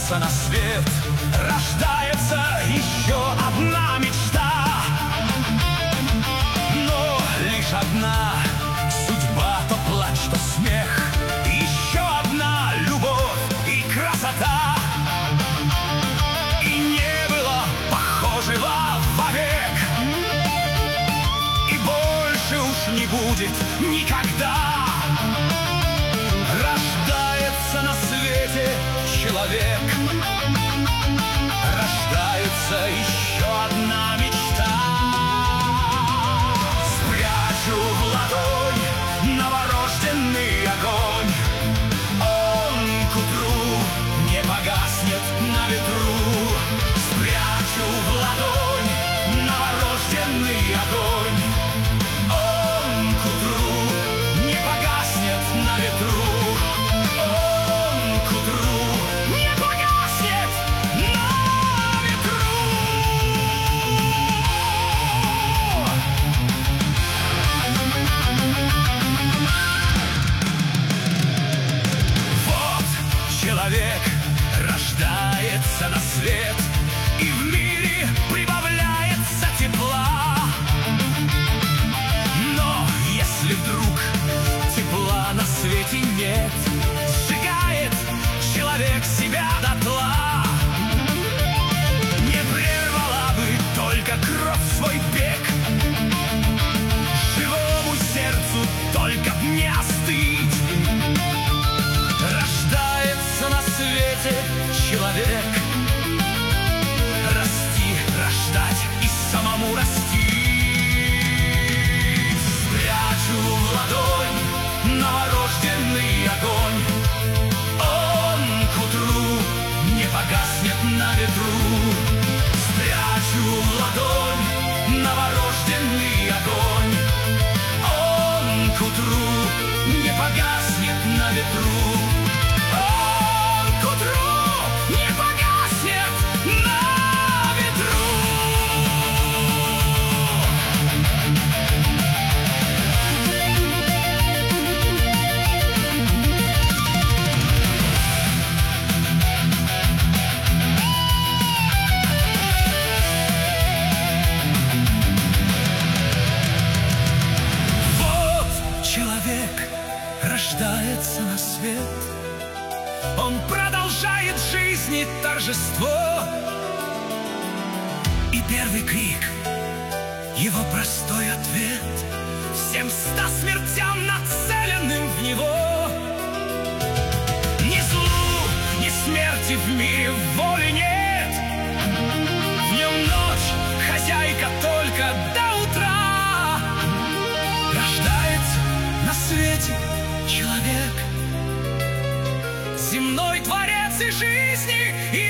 рождается на свет, рождается еще одна мечта. Но лишь одна судьба, то плач, то смех, еще одна любовь и красота. И не было похожего вовек, и больше уж не будет никогда. Рождается на свете человек, рождается еще одна мечта. Спрячу в ладонь новорожденный огонь, он к утру не погаснет на ветру. Спрячу в ладонь новорожденный огонь, он к утру не погаснет на ветру. Человек рождается на свет, и в мире прибавляется тепла. Но если вдруг тепла на свете нет, сжигает человек себя дотла. Не прервала бы только кровь свой бег, живому сердцу только б не остыть. На свете человек расти, рождать и самому расти. Спрячу в ладонь новорожденный огонь, он к утру не погаснет на ветру. Спрячу в ладонь новорожденный огонь, он к утру не погаснет на ветру. Рождается на свет, он продолжает жизни торжество. И первый крик, его простой ответ всем 100 смертям, нацеленным в него. Ни злу, ни смерти в мире воли нет, в нем ночь, хозяйка только до утра. Рождается на свете человек, земной творец и жизни, и